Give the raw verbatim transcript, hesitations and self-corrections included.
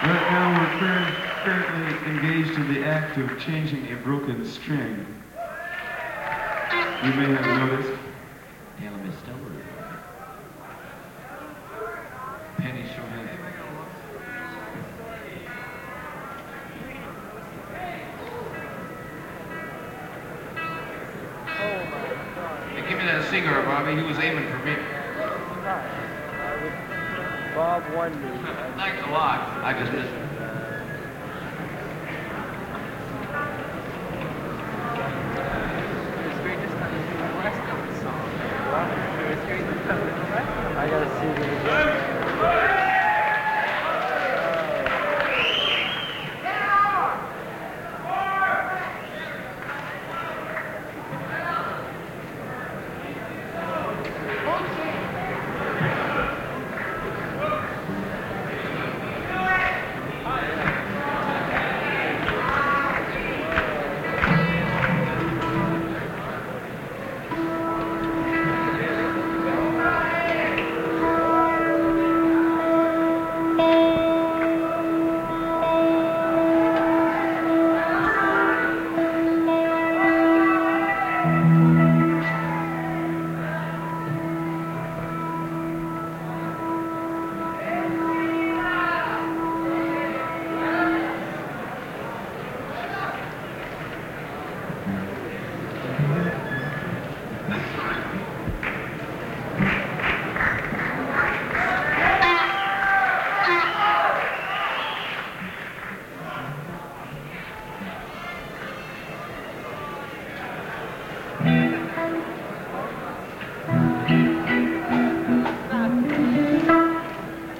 Right now we're current, currently engaged in the act of changing a broken string. You may have noticed. Damn, I'm stellar. Penny sure has it. Hey, give me that cigar, Bobby. He was aiming for me. Bob won me. Thanks a lot. I just missed it.